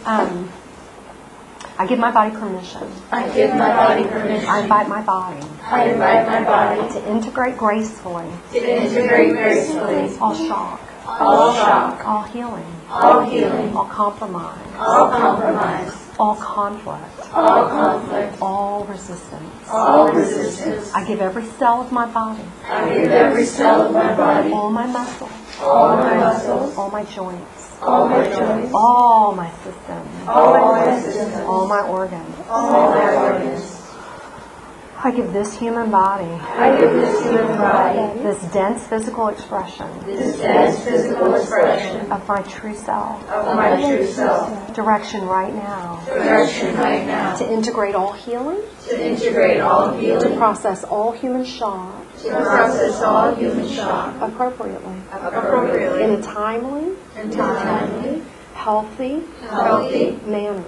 I give my body permission. I give my body permission. I invite my body. I invite my body to integrate gracefully. To integrate gracefully. All shock. All shock. All healing. All healing. All compromise. All compromise. All conflict. All conflict. All resistance. All resistance. I give every cell of my body. I give every cell of my body. All my muscles. All my muscles. All my joints. All my joints. All my systems. All my systems. All my organs. All my organs. I give this human body. I give this human body. This dense physical expression. This dense physical expression. Of my true self. Of my true self. Direction right now. Direction right now. To integrate all healing. To integrate all healing. To process all human shock. To process all human shock. Appropriately. Appropriately. In a timely. Healthy. Manner.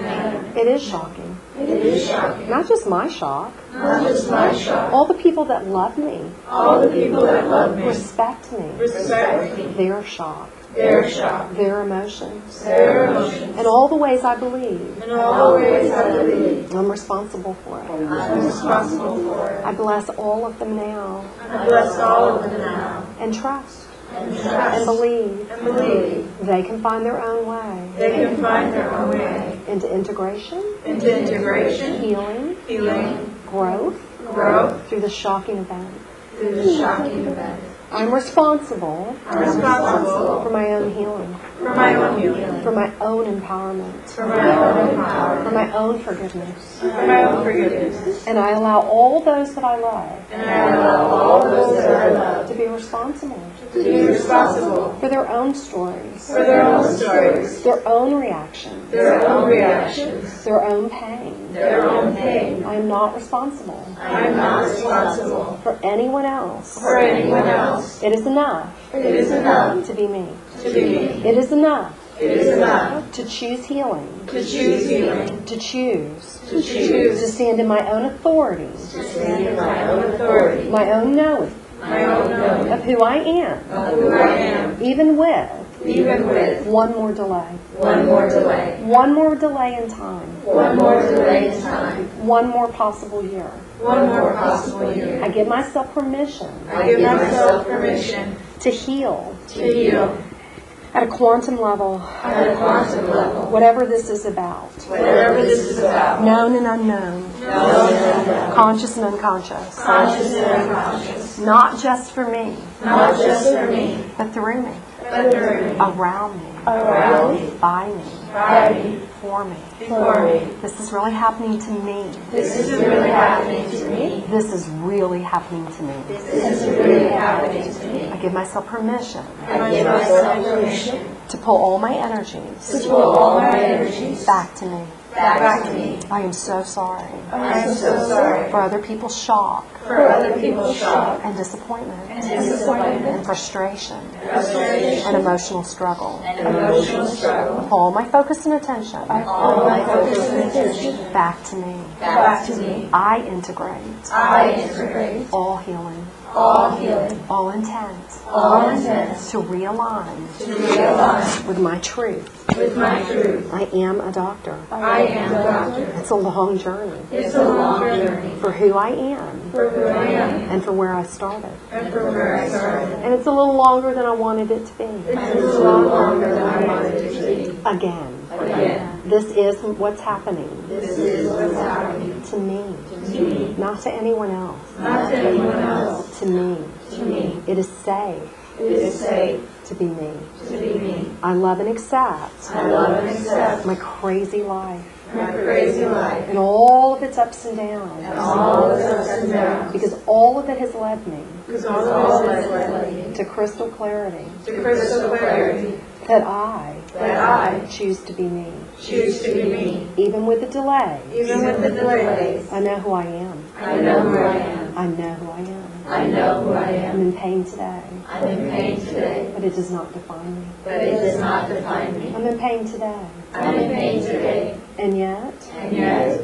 It is shocking. It is shocking. Not just my shock. Not just my shock. All the people that love me. All the people that love me. Respect me. Respect me. Their shock. Their shock. Their emotions. Their emotions. And all the ways I believe. In all the ways I believe. I'm responsible for it. I'm responsible for it. I bless all of them now. I bless all of them now. And trust. And And believe. And believe. They can find their own way. They can find their own way. Into integration. Into integration. Healing. Healing. Growth. Growth. Through the shocking event. Through the shocking event. I'm responsible. I'm responsible for my own healing. for my own healing. For my own empowerment. For my own empowerment. For my own forgiveness. For my own forgiveness. And I allow all those that I love. And I allow all those that I love to be responsible. to be responsible For their own stories. for their own stories. Their own reactions. Their own reactions. Their own pain. Their own pain. I am not responsible I am not responsible for anyone else. for anyone else. It is enough It is enough to be me. to be me. It is enough It is enough to choose healing. to choose healing. To choose. To choose To stand in my own authority. to stand in my own authority. My own knowing My own knowing of who I am. of who I am. Even with Even with one more delay. one more delay. One more delay in time. One more delay in time. One more possible year. One more possible year. I give myself permission I give myself permission to heal to heal at a quantum level, at a quantum level. whatever this is about. Whatever this is about. Known and unknown. Known and unknown. Conscious and unconscious. Conscious and unconscious. Not just for me, Not just for me, but through me. but through me. Around me. Around me. By me. By me. For me. For me. This is really happening to me. This is really happening to me. This is really happening to me. This is really happening to me. I give myself permission I give myself permission to pull all my energies to pull all my energies back to me. back to me. I am so sorry I am so sorry for other people's shock for other people's shock and disappointment and disappointment, and frustration frustration, and emotional struggle. and emotional struggle. Pull all my focus and attention All my focus and attention back to me. back to me. I integrate I integrate all healing, all healing, all intent all intent to realign to realign with my truth. with my truth. I am a doctor. I am a doctor. It's a long journey It's a long journey for who I am for who I am and for where I started. and for where I started. And it's a little longer than I wanted it to be. It's a lot longer than I wanted it to be. Again, Again, this is what's happening this is what's happening to me, to me, not to anyone else, not to anyone else, to me. to me. It is safe It is safe to be me. to be me. I love and accept I love and accept my crazy life my crazy life and all of its ups and downs, and all its ups and downs, because all of it has led me because all has led me to crystal clarity to crystal clarity that I that I choose to be me. choose to be me. Even with the delay, Even with the delays, I know who I am. I know who I am. I know who I am. I know who I I'm am. in pain today, I'm in pain today, but it does not define me. but it does not define me. I'm in pain today, I'm in pain today, and yet and yet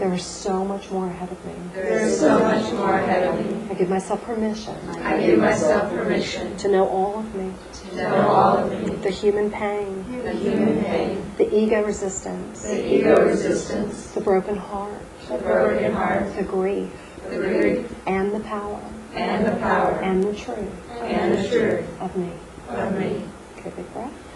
There is so much more ahead of me. There is so much more ahead of me. I give myself permission I give myself permission to know all of me, to know all of me, the human pain, the human pain, the ego resistance, the ego resistance, the broken heart, the broken heart, the grief, the grief, and the power, and the power, and the truth and the truth of me. of me. Take a big breath.